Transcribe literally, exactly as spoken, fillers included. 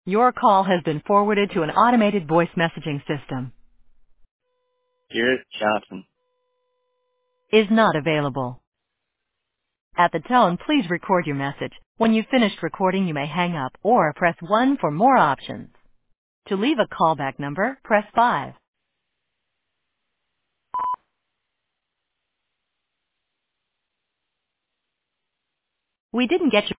Your call has been forwarded to an automated voice messaging system. Garrett Johnson. Is not available. At the tone, please record your message. When you've finished recording, you may hang up or press one for more options. To leave a callback number, press five. We didn't get your